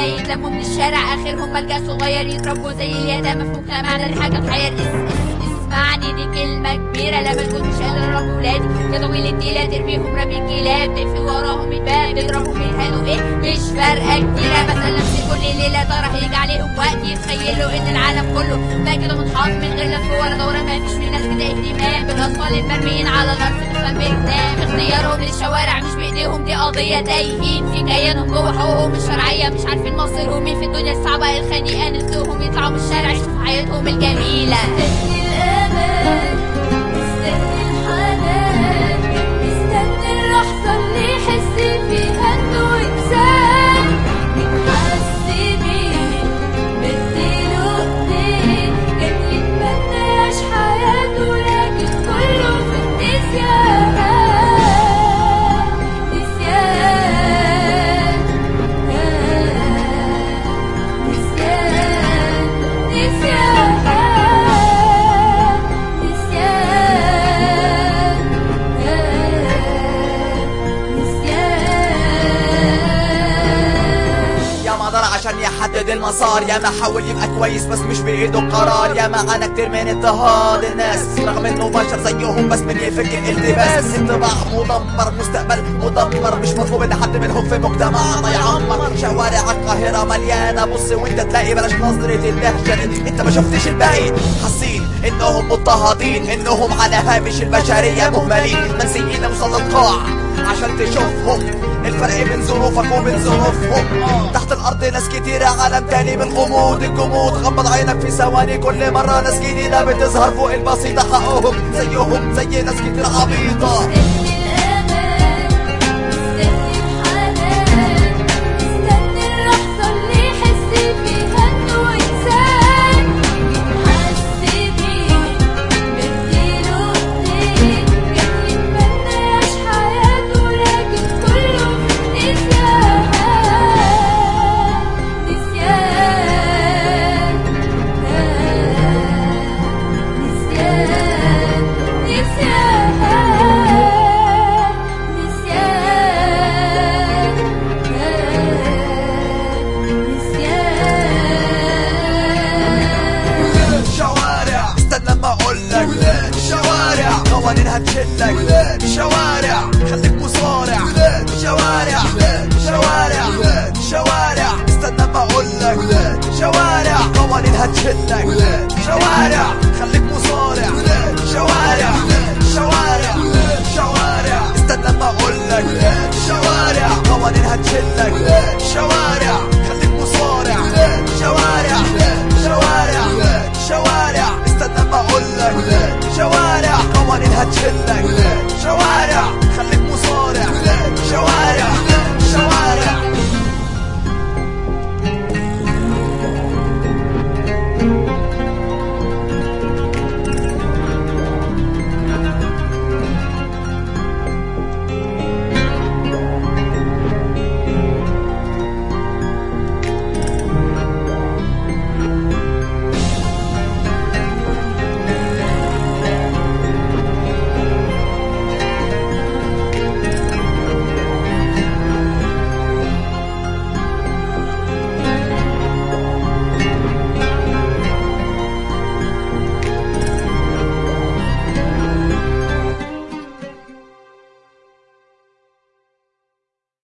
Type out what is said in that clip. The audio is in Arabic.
يتلموا من الشارع اخرهم ملجأ صغير يتربوا زي اليتامى في مجتمعنا. دي حاجه تحير. اسمعني دي كلمه كبيره لما كنتش قادر اربي ولادي يا طويل التيله ترميهم رمي الكلاب تقفل وراهم الباب تضربهم يتهانوا ايه مش فارقه كتيره. بسأل نفسي كل ليله ترى هيجي عليهم وقت يتخيلوا ان العالم كله بقى كده متحاط من غير لف ولا دوره. ما فيش في ناس كده اهتمام بالاطفال المرميين على الارض بتفهم بتنام. اختيارهم للشوارع مش بايديهم دي قضيه تايهين في كيانهم جوه حقوقهم الشرعيه مش عارفين مصيرهم مين في الدنيا الصعبه الخنيقه. نفسهم يطلعوا من الشارع يشوفوا حياتهم الجميله. مستني الحنان مستني اللحظة اللي يحس فيها انه انسان يتحس بيه بديله ايديه كان يتمنى يعيش حياته لكن كله في النسيان. عشان يحدد المسار يا ما حاول يبقى كويس بس مش بايده القرار. يا ما عانى كتير من اضطهاد الناس رغم انه بشر زيهم بس من يفك الالتباس. انطباع مدمر مستقبل مدمر مش مطلوب ان حد منهم في مجتمعنا يعمر. شوارع القاهرة مليانة بص وانت تلاقي بلاش نظرة الدهشة. انت ما شفتش الباقي حاسين انهم مضطهدين انهم على هامش البشرية مهملين منسيين اوصل القاع عشان تشوفهم الفرق بين ظروفك وبين ظروفهم. تحت الارض ناس كتيرة عالم تاني بالغموض الجمود. غمض عينك في ثواني كل مرة ناس جديدة بتظهر فوق البسيطة حقهم زيهم زي ناس كتير عبيطة. ولاد الشوارع قوانينها تشلك. ولاد الشوارع خليك مصارع. ولاد الشوارع ولاد الشوارع ولاد الشوارع استنى ما اقولك. ولاد الشوارع قوانينها تشلك. ولاد الشوارع خليك مصارع. ولاد الشوارع ولاد الشوارع ولاد الشوارع استنى ما اقولك. ولاد الشوارع قوانينها تشلك. ولاد الشوارع